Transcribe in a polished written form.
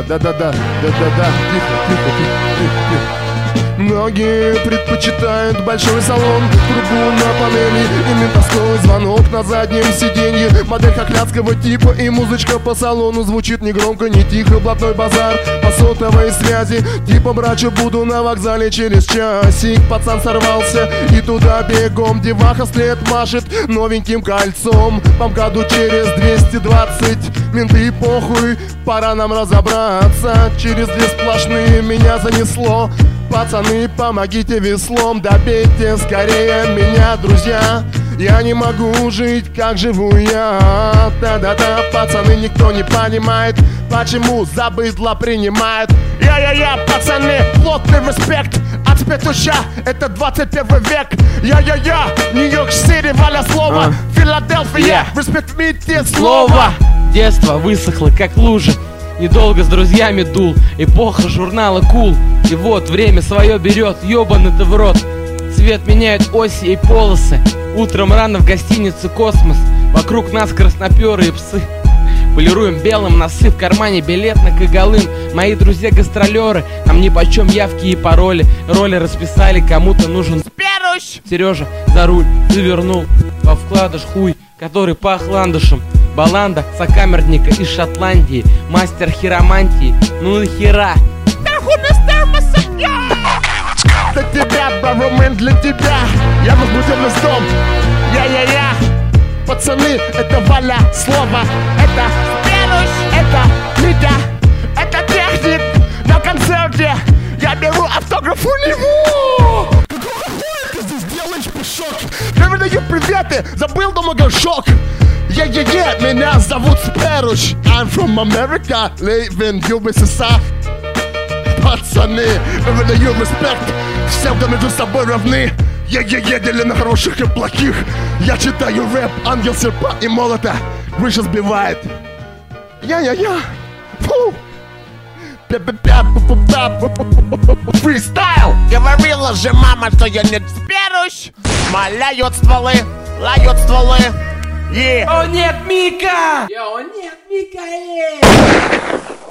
Да-да-да, тихо. Многие предпочитают большой салон, трубу на панели и ментовской звонок на заднем сиденье. Модель хохлядского типа и музычка по салону звучит не громко, не тихо. Блатной базар по сотовой связи, типа брачу буду на вокзале через часик. Пацан сорвался и туда бегом, деваха след машет новеньким кольцом. По МКАДу через 220, менты похуй, пора нам разобраться. Через две сплошные меня занесло. Пацаны, помогите веслом, добейте скорее меня, друзья. Я не могу жить, как живу я. Да-да-да, пацаны, никто не понимает, почему за быдло принимает. Я-я-я, пацаны, плотный респект от Петуща, это 21 век. Я-я-я, Нью-Йорк-Сити, Валя слово, Филадельфия, респектмите слово. Детство высохло, как лужа. Недолго с друзьями дул, эпоха журнала Cool. И вот время свое берет, ёбаный ты в рот. Цвет меняют оси и полосы. Утром рано в гостинице «Космос». Вокруг нас красноперые псы. Полируем белым носы, в кармане билет на Когалым. Мои друзья-гастролеры, нам нипочем явки и пароли. Роли расписали, кому-то нужен Сперущ. Сережа за руль завернул во вкладыш хуй, который пах ландышем. Баланда сокамерника из Шотландии, мастер хиромантии, ну нахера? Для тебя, бро-ромен, для тебя я возбудил весь дом. Я-я-я, пацаны, это Валя слово. Это Сперущ, это Митя, это техник на концерте. Я беру автограф у него. Какого хуя ты здесь делаешь, пушок? Передаю приветы, забыл дома горшок. Yeah, меня зовут Сперущ. I'm from America, live in USA. Пацаны, выдаю респект всем, кто между собой равны. Делю на хороших и плохих. Я читаю рэп, ангел серпа и молота выше сбивает. Я. Фу. Фристайл. Говорила же мама, что я не Сперущ. Маляют стволы, лают стволы. О нет, Мика! О нет, Мика!